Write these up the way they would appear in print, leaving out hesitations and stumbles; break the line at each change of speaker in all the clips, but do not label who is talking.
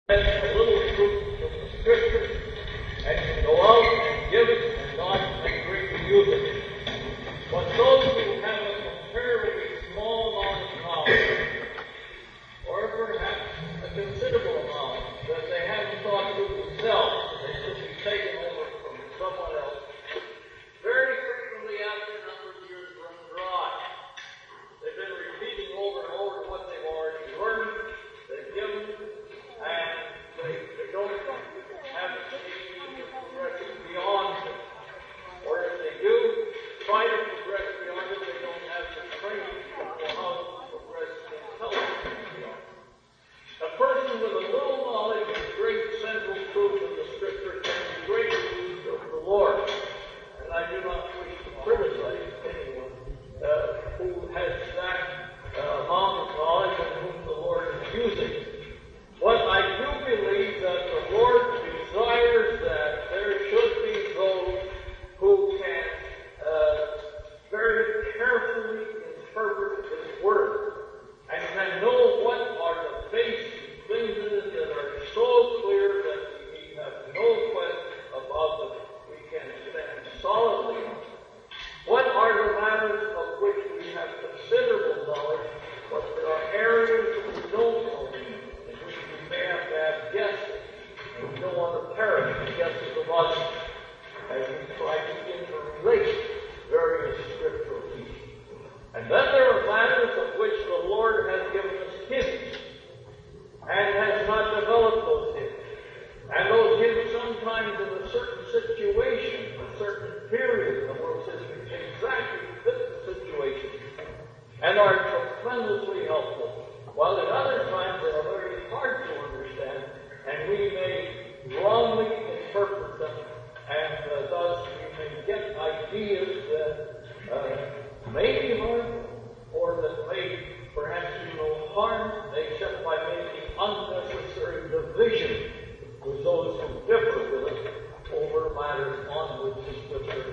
a little truth from the Scriptures, and can go out and give it, and God can greatly use it. But those who have a comparatively small amount of knowledge, or perhaps a considerable amount that they haven't thought through themselves, they should be taken over from someone else, very frequently after a number of years run dry. They've been repeating over and over what they've already learned, they've given, and they don't have the need to progress beyond it. Or if they do try to progress beyond it, they don't have the training for how to progress intelligently beyond it. A person with a little knowledge of great central truth of the Scripture can be greatly used of the Lord. And I do not wish to criticize anyone who has that amount of knowledge and whom the Lord is using. But I do believe that the Lord desires that there should be those who can very carefully interpret His Word and can know what are the basic things in it that are so clear that we have no question about them. We can stand solidly on. What are the matters of which we have considerable knowledge, but there are areas that we don't know, in which we may have to have guesses, and we don't want to perish in guesses of others, as we try to interrelate various scriptural teachings. And then there are matters of which the Lord has given us hints, and has not developed those hints. And those hints sometimes in a certain situation, a certain period in the world's history, exactly fit the situation, and are tremendously helpful. While at other times they are very hard to understand, and we may wrongly interpret them, and thus we may get ideas that may be harmful, or that may perhaps do no harm, except by making unnecessary division with those who differ with us over matters on which the Scripture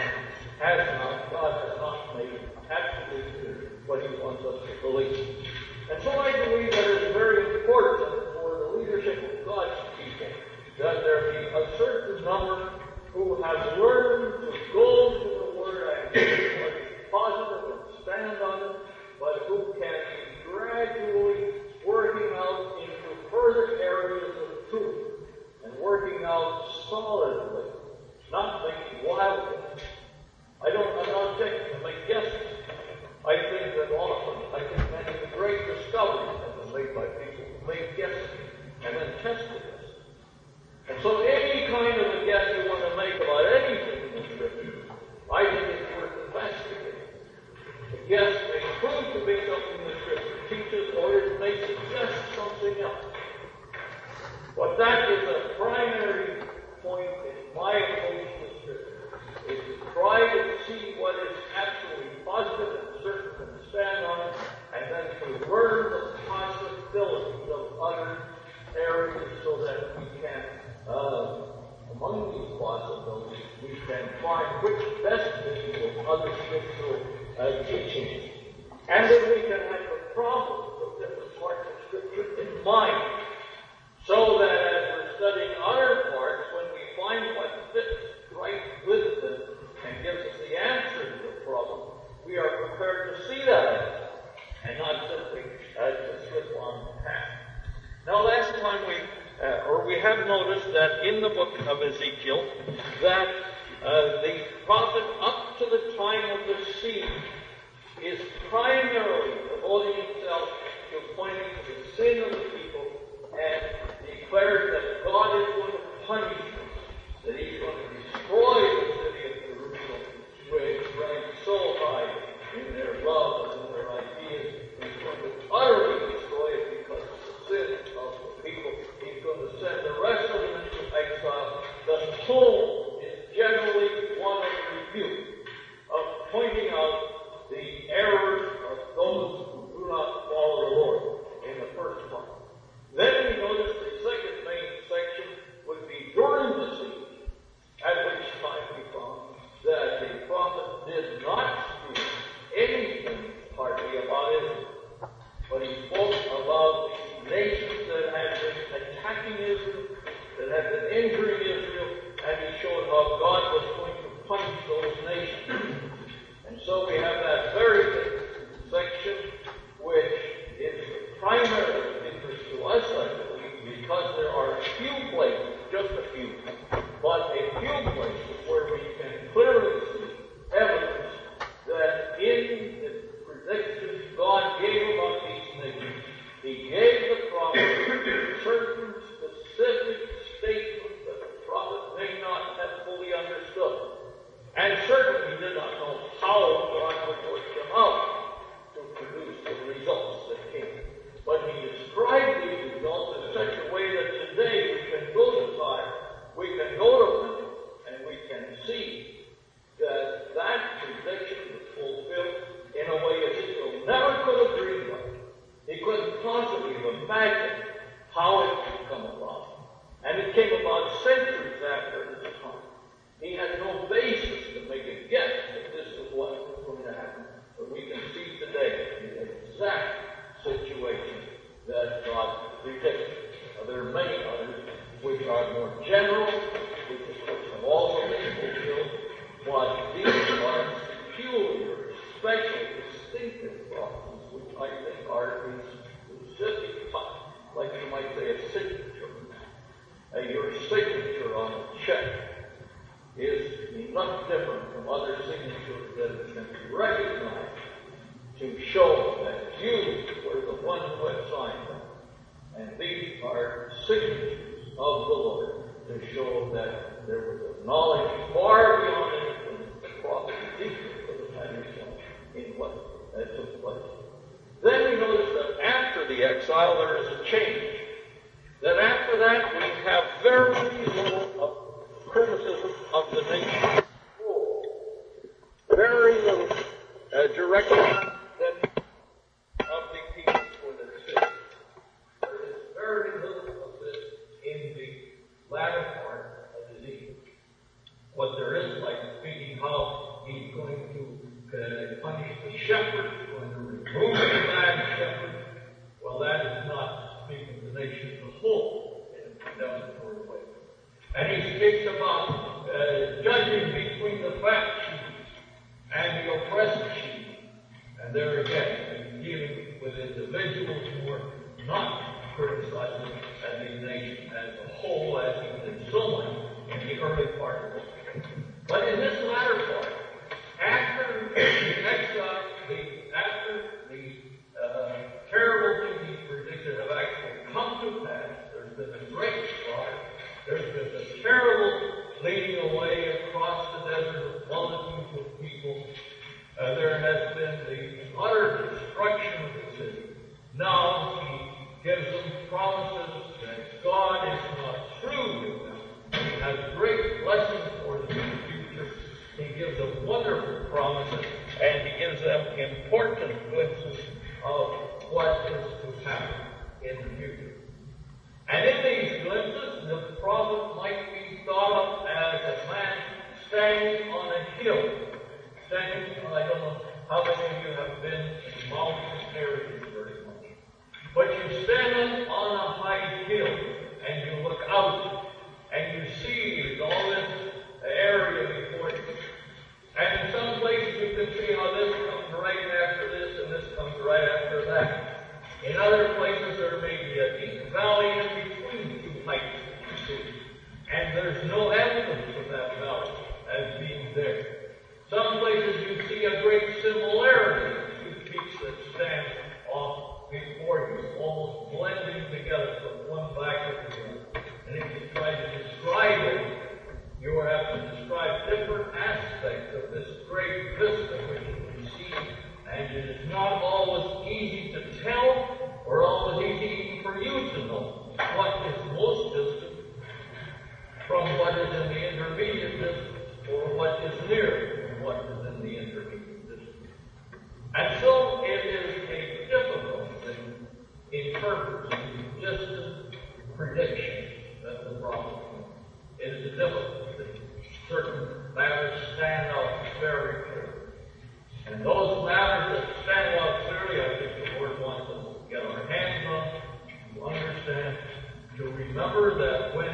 God has not made absolutely clear what He wants us to believe. And so I believe that it is very important for the leadership of God's people that there be a certain number who have learned to go to the Word and be positive and stand on it, but who can be gradually working out into further areas of truth and working out solidly, not making wild guesses. I'm not taking to make guesses. I think that often, many of the great discoveries have been made by people who made guesses and then tested this. And so any kind of a guess you want to make about anything in the Scripture, I think it's worth investigating. The guess may prove to be something the Scripture teaches, or it may suggest something else. But that is a primary point in my approach to Scripture, is to try to see what is absolutely positive and certain and stand on it, and then to learn the possibilities of other areas so that we can, among these possibilities, we can find which best fits with other scriptural teachings. And then we can have the problems of different parts of Scripture in mind, so that as we're studying other parts, when we find what fits right with them and gives us the answer to the problem, we are prepared to see that and not simply to slip on the path. Now, last time we have noticed that in the book of Ezekiel, that the prophet up to the time of the seed is primarily devoting himself to pointing to the sin of the people and declares that God is going to punish them, that He's going to destroy the city of Jerusalem, which ranks so high in their love and in their ideas. He's going to utterly destroy it because of the sin of the people. He's going to send the rest of them into exile. The tone is generally one of rebuke, of pointing out the errors of those who do not follow the Lord in the first part. Then we notice the second main section would be during the siege, at which time we found that the prophet did not speak anything hardly about Israel, but he spoke about the nations that had been attacking injuring Israel, and he showed how God was going to punish those nations. And so we have that very section, which is the primary interest to us, I believe, because there are a few places, just a few, but a few places where we can clearly see evidence that in the predictions God gave about these nations, he gave the prophet certain specific statements that the prophet may not have fully understood. And certainly did not know how God would work them out to produce the results that came. But he described these results in such a way that today we can go to Tyre, we can go to them, and we can see that that prediction was fulfilled in a way Ezekiel never could have dreamed of. He couldn't possibly have imagined how it would come about. And it came about centuries after his time. He had no basis to make a guess that this is what was going to happen. But we can see today the exact situation that God predicted. Now, there are many others which are more general, which have also been fulfilled, but these are peculiar, special, distinctive prophecies, which I think are specific, like you might say a signature. Your signature on a check is not different from other signatures that can be recognized to show that you were the one who had signed them. And these are signatures of the Lord to show that there was a knowledge far beyond anything the prophet Ezekiel could have had himself in what took place. Then we notice that after the exile there is a change. That after that we have very little criticism of the nation. Very little direction of the people for their sins. There is very little of this in the latter part of Ezekiel. What there is, like speaking how he's going to punish the shepherd, going to remove the bad shepherd. Well, that is not speaking of the nation as a whole in a condemnatory way. And he speaks about judging between the fat sheep and the oppressed sheep. And there again, dealing with individuals who are not criticizing the nation as a whole, as he did so much in the early part of it. But in this latter part, after the exile, after the terrible things he predicted have actually come to pass, there's been a great slaughter. There's been a terrible leading away across the desert of multitudes of people. There has been the utter destruction of the city. Now he gives them promises that God is not through with them. He has great blessings for them in the future. He gives them wonderful promises, and he gives them important glimpses of what is to happen in the future. And in these glimpses, the prophet might be thought of as a man standing on a hill. I don't know how many of you have been in mountainous areas very much. But you stand on a high hill, and you look out, and you see all this area before you. And in some places you can see how this comes right after this, and this comes right after that. In other places there may be a deep valley in between two heights that you see. And there's no evidence of that valley as being there. Some places you see a great similarity to two peaks that stand off before you, almost blending together from one back to the other. And if you try to describe it, you will have to describe different aspects of this great vista which you can see. And it is not always easy to tell, or always easy even for you to know what is most distant from what is in the intermediate distance, or what is near and what is in the intermediate distance. And so it is a difficult thing interpreting distant predictions that the prophet made. It is a difficult thing. Certain matters stand out very clearly. And those matters that stand out clearly, I think the Lord wants us to get our hands on, to understand, to remember that when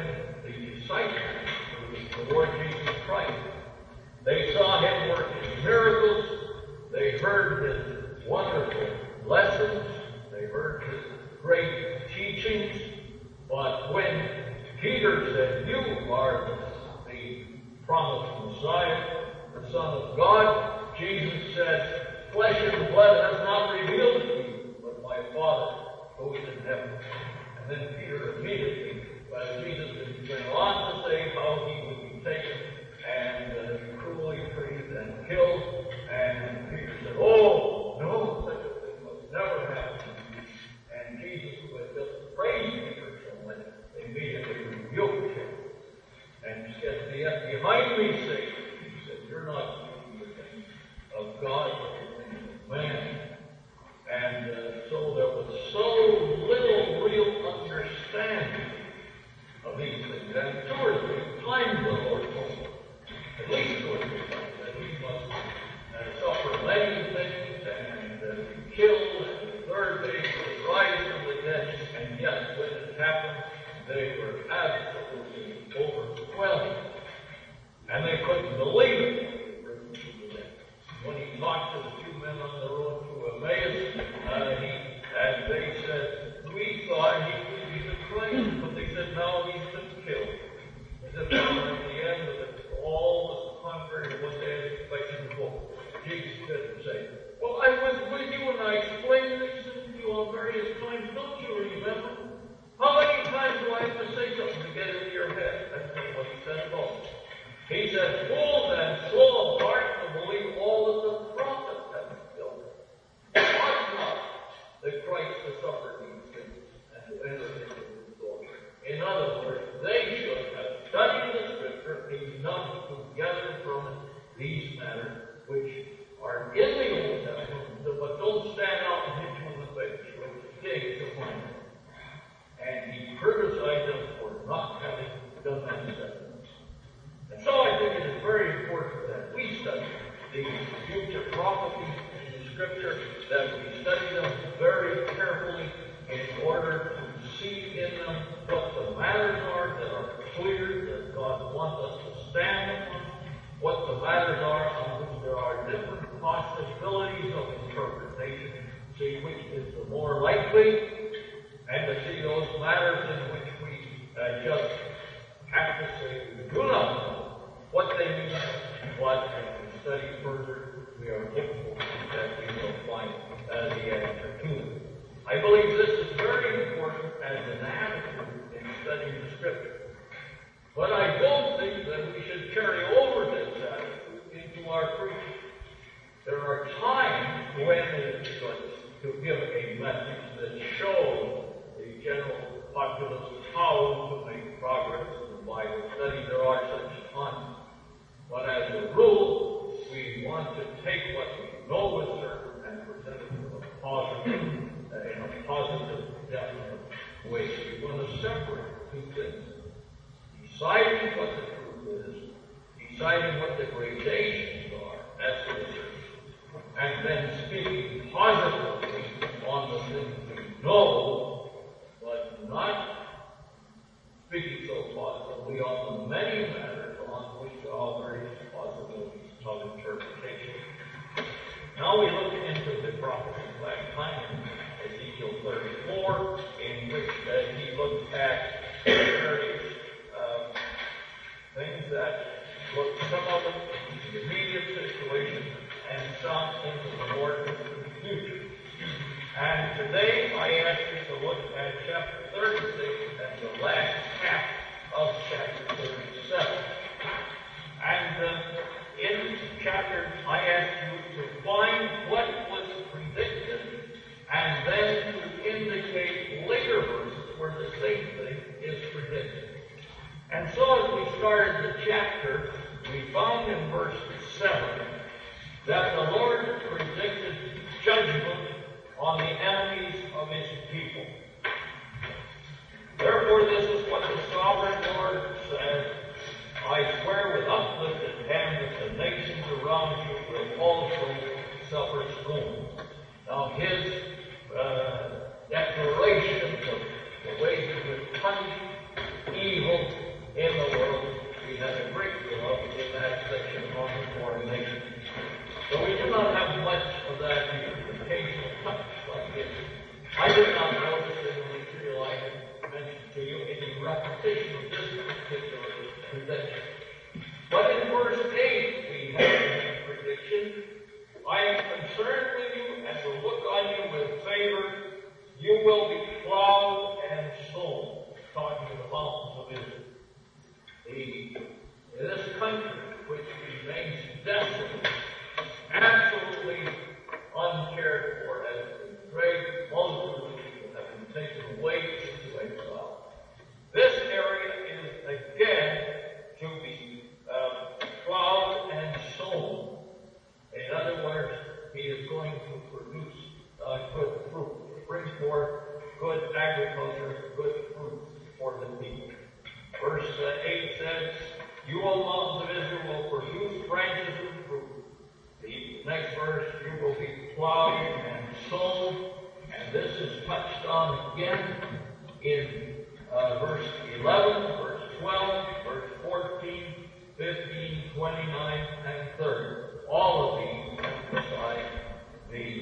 the disciples of the Lord Jesus Christ. They saw him work his miracles. They heard his wonderful lessons. They heard his great teachings. But when Peter said, "You are the promised Messiah, the Son of God," Jesus said, "Flesh and blood has not revealed to you, but my Father who is in heaven." And then Peter immediately, Jesus went on to say how he would be taken and cruelly treated and killed. And Peter said, "Oh, no, such a thing must never happen." And Jesus, who had just praised Peter so much, immediately rebuked him and said, "Behind me, Satan," he said, "you're not doing the things of God, but the things of man." And so there was so little real understanding of these things. And 2 or 3 times the Lord told him, at least 2 or 3 times, that he must suffer many things and be killed, and the third day he would rise from the dead. And yet, when it happened, they were absolutely overwhelmed. And they couldn't believe it. When he talked to the 2 men on the road to Emmaus, and they said, "We thought he would be the Christ," but they said, "No, he's been killed." They said, "Well, at the end of it, all was contrary to what they had expected before." Jesus didn't say, "Well, I was with you and I explained these things to you on various times. Don't you remember? How many times do I have to say something to get it in your head?" That's not what he said at all. He said, "Fools and slow of heart to believe all that the prophets have fulfilled. Ought not the Christ to suffer these things and to enter into his glory?" In other words, they should have studied the Scripture enough to gather from it these matters which are in the Old Testament, but don't stand out and hit you in the face, which dig to find it. And he criticized them for not having done that study. And so I think it is very important that we study these future prophecies in the Scripture, that we study them very carefully in order to see in them what the matters are that are clear, that God wants us to stand upon, what the matters are on which there are different possibilities of interpretation, see which is the more likely, and to see those matters in which we just have to say we do not know what they mean, but as we study further, we are hopeful that we will find the answer to it. I believe this is very important as an attitude in studying the Scripture. But I don't think that we should carry over this attitude into our preaching. There are times when it is good to give a message that shows the general populace how to make progress in the Bible study. There are such times. But as a rule, we want to take what we know is certain and present it in a positive, definite way. We want to separate 2 things. Deciding what the truth is, deciding what the gradations are, that's the truth. And then speaking positively on the things we know, but not speaking so positively on the many matters on which there are various possibilities of interpretation. Now we look into the prophecy last time in Ezekiel 34, in which he looked at various things that look, some of them into the immediate situation and some into the more distant future. And today I ask you to look at chapter 36 and the last half of chapter 37. And in chapter, I ask you to find what was predicted and then to indicate later verses where the same thing is predicted. And so as we started the chapter, we found in verse 7 that the Lord predicted judgment on the enemies of his people. Therefore, this is what the sovereign Lord says: I swear with uplifted hand that the nations around you will also suffer scorn. Now, his declaration of the way he would punish evil in repetition of this particular prediction. But in verse 8, we have a prediction. I am concerned with you and will look on you with favor. You will be plowed and sown. Talking of the mountains of Israel. This country, which remains desolate, absolutely uncared for, as the great multitude of people have been taken away into exile. This area is again to be plowed and sown. In other words, he is going to produce good fruit, bring forth good agriculture, good fruit for the people. Verse 8 says, you, O mountains of Israel, will produce branches of fruit. The next verse, you will be plowed and sown. And this is touched on again in verse 11, verse 12, verse 14, 15, 29, and 30. All of these emphasize the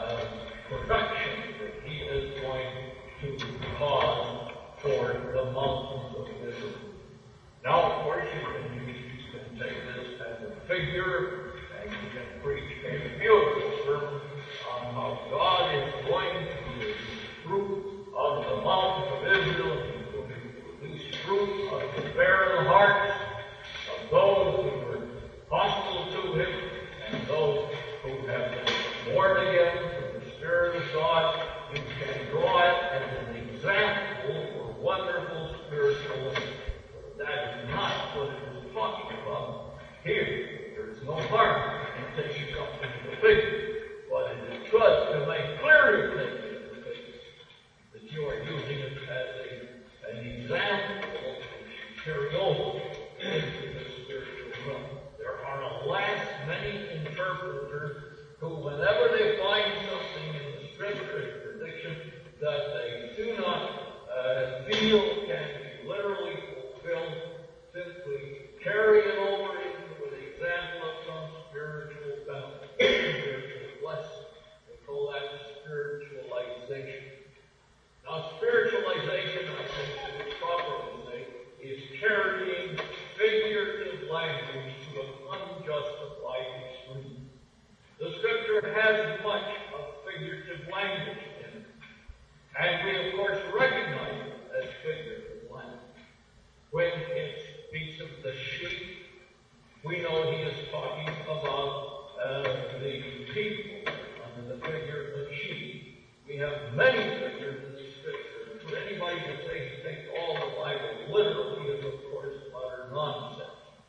production that he is going to cause for the mountains of Israel. Now, of course, you can take this as a figure, and you can preach a beautiful sermon on how God is going to produce fruit out of the mountains of Israel. He's going to produce fruit out of the barren hearts of those who were hostile to him and those who have been born again through the Spirit of God. You can draw it as an example for wonderful spiritual life. That is not what it is talking about here. There is no harm in taking something to the figure, but it is good to make clear to the figure that you are using it as an example to carry over into the spiritual realm. There are, alas, many interpreters who, whenever they find something in the Scripture as prediction that they do not feel can be literally fulfilled, simply carry it over into an example of some spiritual benefit, spiritual blessing. They call that spiritualization. Now, spiritualization, I think we would properly say, is carrying figurative language to an unjustified extreme. The Scripture has much of figurative language in it, and we, of course, recognize it as figurative language. When it speaks of the sheep, we know he is talking about the people under the figure of the sheep. We have many figures in the Scripture. For anybody to say he takes all the Bible literally is, of course, utter nonsense.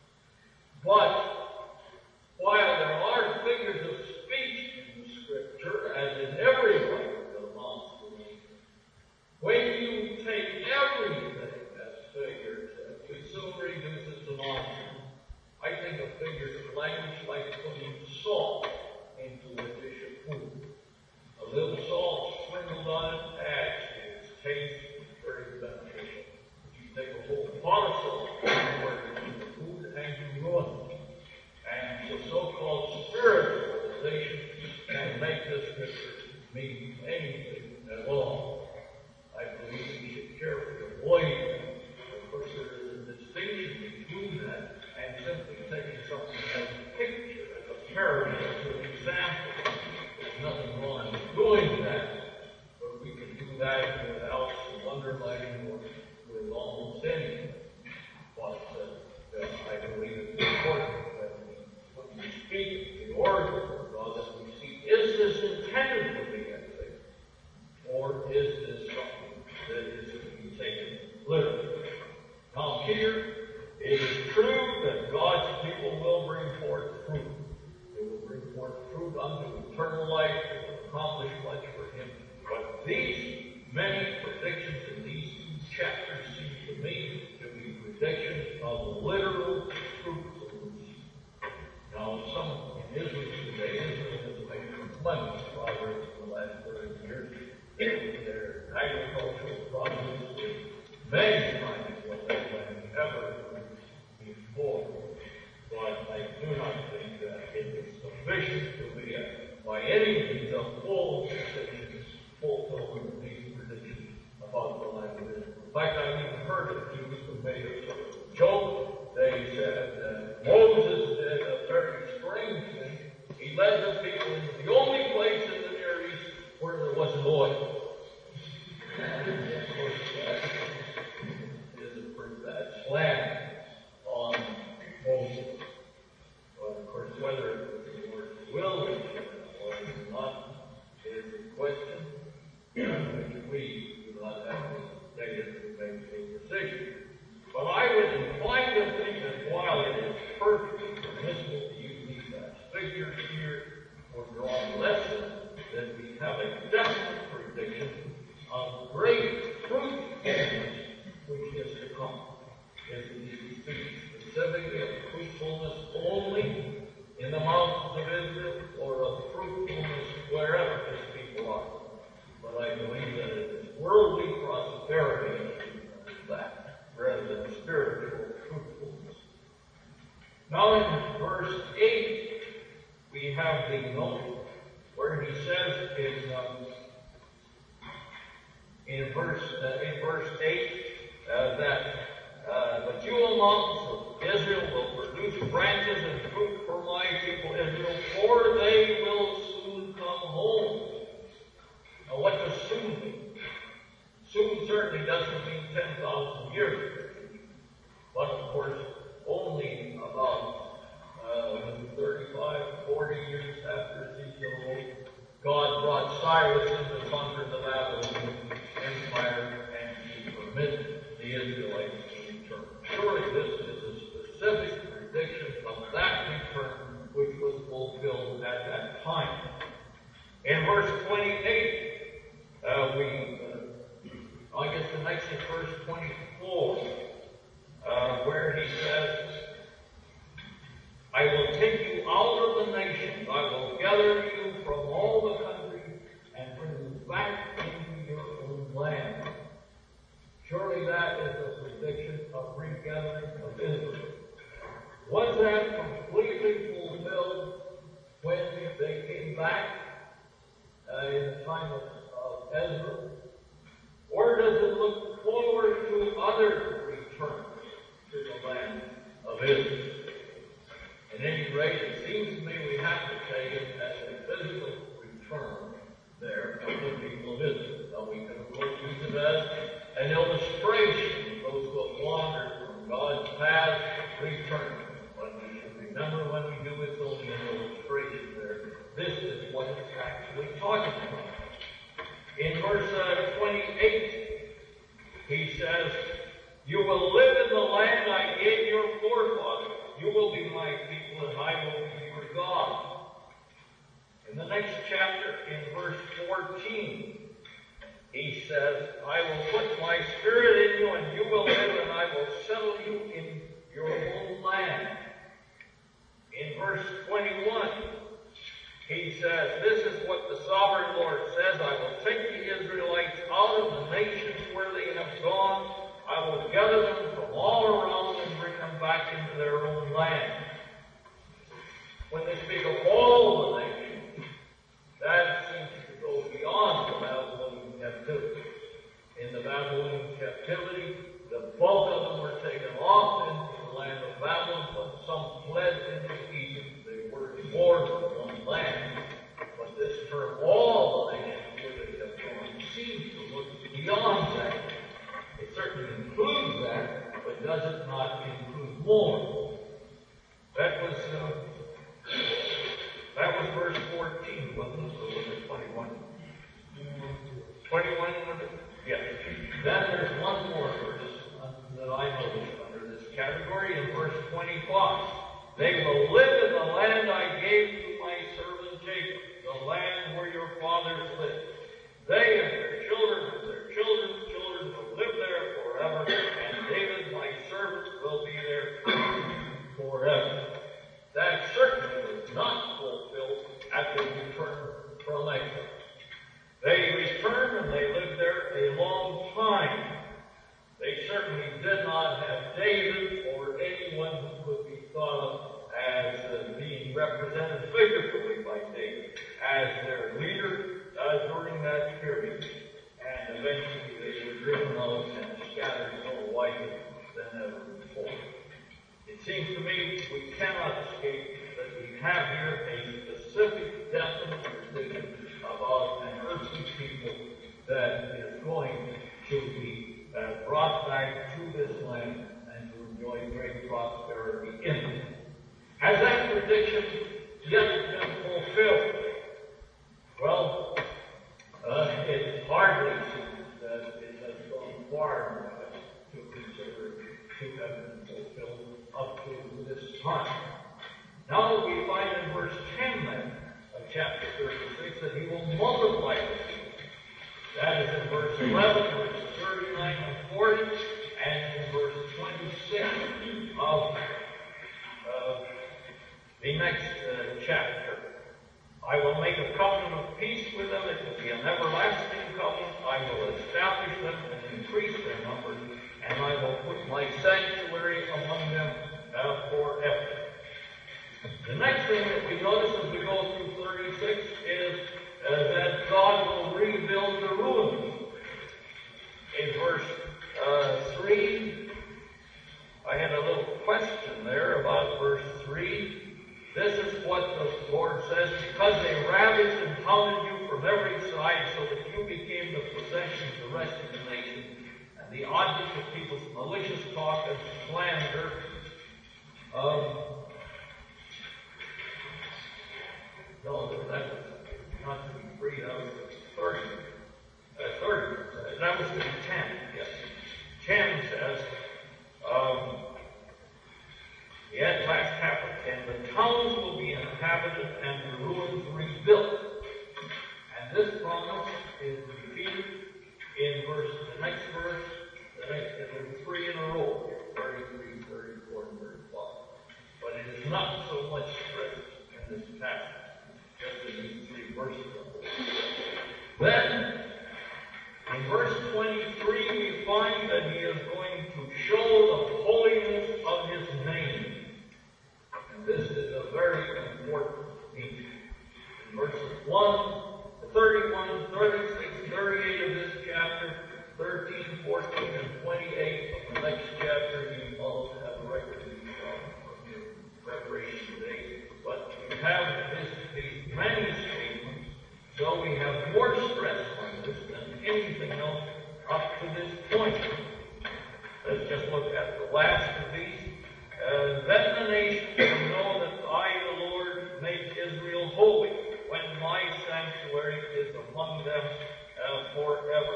But while there are figures of speech in the Scripture, as in every language that amounts to me, when you take everything as figurative, it soon reduces to nonsense. I think of figurative language like putting salt into a dish of food. A little salt sprinkled on it adds to its taste, very beneficial. If you take a whole pot of salt into the food and you ruin it. And the so-called spiritualization can make this scripture mean anything at all. I believe we should carefully avoid that. Of course, there is a distinction between that and simply taking something as a picture, as a parody, as an example. There's nothing wrong with doing that, but we can do that without some underlining or with almost anything. But I believe it's important that when we speak the origin of God, that we see, is this intended to be anything? Or is this something that is to be taken literally? Now here, it is true that God's people will bring forth fruit. They will bring forth fruit unto eternal life. They will accomplish much for Him. But these many predictions in these two chapters seem to me to be predictions of literal fruit solution. Now, some in Israel today, Israel has made tremendous progress in the last 30 years in their agricultural process with many times what they have ever before. But I do not think that it is sufficient to be by any means a full fulfillment of these predictions about the life of Israel. In fact, I mean, heard of Jews who made a sort of joke. They said Moses did a very strange thing. He led the people into the only place in the Near East where there wasn't oil. Of course, that is a pretty bad slam on Moses. But of course, whether the word will be given or not is a question which we do not have the data to make a decision. But I would incline to think that while it is perfectly permissible to use these as figures here for drawing lessons, that we have a definite prediction of great fruitfulness which is to come. If we speak specifically of fruitfulness only in the mountains of Israel, or of fruitfulness wherever his people are. But I believe that it is worldly prosperity that, rather than spiritual fruitfulness. Now in verse 8, we have the note where he says in verse 8 that but you mountains of Israel will produce branches and fruit for my people Israel, for they will soon come home. Now what does soon mean? Soon certainly doesn't mean 10,000 years. But of course, only about 35, 40 years after Ezekiel, God brought Cyrus in to conquer the Babylonian Empire and to permit the Israelites to return. Surely this is a specific prediction of that return which was fulfilled at that time. In verse 28, I guess the next is verse 24, where he says, I will take you out of the nations, I will gather you from all the countries, and bring you back into your own land. Surely that is a prediction of regathering of Israel. Was that completely fulfilled when they came back in the time of Ezra? Or does it look forward to other returns to the land of Israel? At any rate, it seems to me we have to take it as a physical return there of the people of Israel. Now we can of course use it as an illustration of those who have wandered from God's path returning. But we should remember when we do it, it's only an illustration there. This is what it's actually talking about. In verse 28, he says, you will live in the land I gave your forefathers. You will be my people, and I will be your God. In the next chapter, in verse 14, he says, I will put my spirit in you, and you will live, and I will settle you in your own land. In verse 21, he says, this is what the sovereign Lord says, I will take the Israelites out of the nations where they have gone. I will gather them from all around and bring them back into their own land. When they speak of all the nations, that seems to go beyond the Babylonian captivity. In the Babylonian captivity, the bulk of them were taken off into the land of Babylon, but some fled into Egypt. They were in more than one land. But this term, all the nations where they have gone, seems to look beyond that. It certainly includes that, but does it not include more? That was verse 14, wasn't it? Or was it 21? 21? Yes. Then there's one more verse that I noticed under this category in verse 25. They will live in the land I gave to my servant Jacob, the land where your fathers lived. They and their children and their children's children will live there forever, and David, my servant, will be there forever. That certainly was not fulfilled at the return from exile. They returned and they lived there a long time. They certainly did not have David or anyone who could be thought of as being represented figuratively by David as their leader during that period. seems to me we cannot escape that we have here a specific, definite decision about an earthly people that is going to be brought back to this land and to enjoy great prosperity in it. Has that prediction yet been fulfilled? Well, it hardly seems that it has gone far enough to consider to have been fulfilled up to this time. Now we find in verse 10 then of chapter 36 that he will multiply the people. That is in verse 11, verses 39 and 40, and in verse 26 of the next chapter. I will make a covenant of peace with them. It will be an everlasting covenant. I will establish them and increase their numbers, and I will put my sanctuary among them forever. The next thing that we notice as we go through 36 is that God will rebuild the ruins. In verse 3, I had a little question there about verse 3. This is what the Lord says, because they ravaged and pounded you from every side, so that you became the possession of the rest of the nation, and the object of people's malicious talk and slander. No, that was not to be 3, that was 30. That was to be 10, yes. 10 says, the last half of 10, the towns will be inhabited and the ruins rebuilt. And this promise is repeated in the next verse, in 3 in a row, 33, 34, and 35. But it is not so much stressed in this passage, just in these 3 verses. Then, in verse 23, we find that he is going to show the holiness of his name. And this is a very important theme. In verses 1, 31, 36, 38 of this chapter, 13, 14, and 28 of the next chapter, you all have a record from your preparation today. But we have these many statements, so we have more stress on this than anything else up to this point. Let's just look at the last of these. Then the nation will know that I, the Lord, make Israel holy, when my sanctuary is among them forever.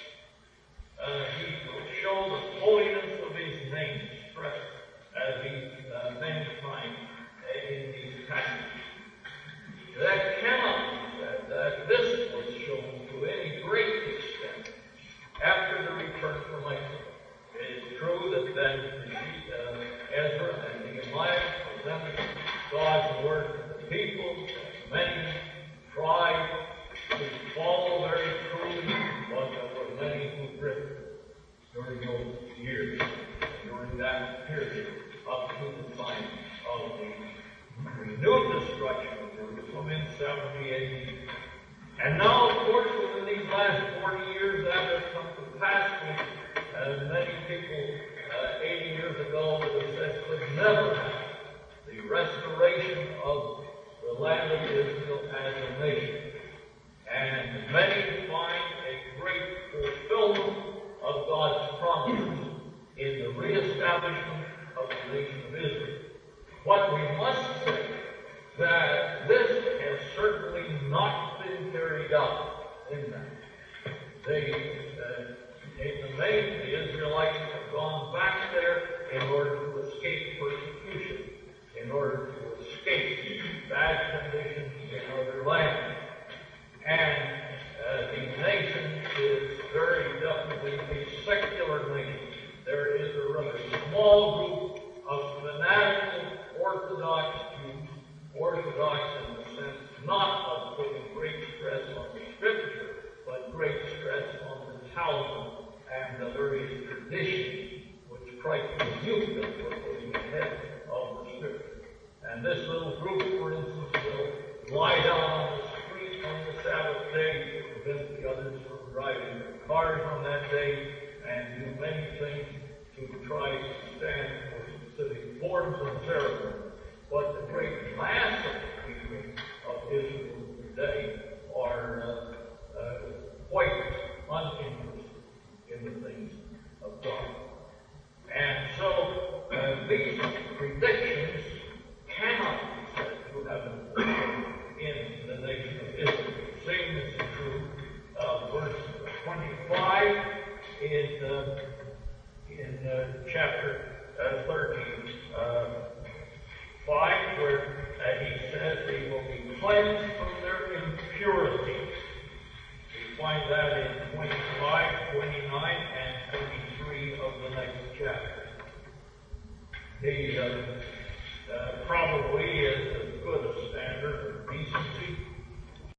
He will show the holiness of his name, stress, as he many times in these passages. That cannot be said that this was shown to any great extent after the return from exile. It is true that then Ezra and Nehemiah presented God's word to the people. Many tried to follow very truly, but there were many who drifted during those years, during that period, up to the time of the renewed destruction of Jerusalem in 70 AD. And now, of course, within these last 40 years, that has come to pass. Many people 80 years ago would have said could never happen. The restoration of the land of Israel as a nation. And many find a great fulfillment of God's promises in the reestablishment of the nation of Israel. What we must say, that this has certainly not been carried out in that. The Israelites have gone back there in order to escape persecution, in order to escape bad conditions in other lands. And the nation is very definitely a secular nation. There is a rather small group of fanatical Orthodox Jews, Orthodox in the sense not of putting great stress on the Scripture, but great stress on the Talmud and the various traditions which Christ rebuked them for putting ahead of the Scripture. And this little group, for instance, will lie down on the street on the Sabbath day to prevent the others from driving their cars on that day, and do many things to try to stand for specific forms and ceremonies. But the great mass of the people of Israel today are quite uninterested in the things of God. And so these predictions cannot be said to have been fulfilled in the nation of Israel. The same is true of verse 25 in chapter 13, 5, where he says they will be cleansed from their impurity. We find that in 25, 29, and 23 of the next chapter. The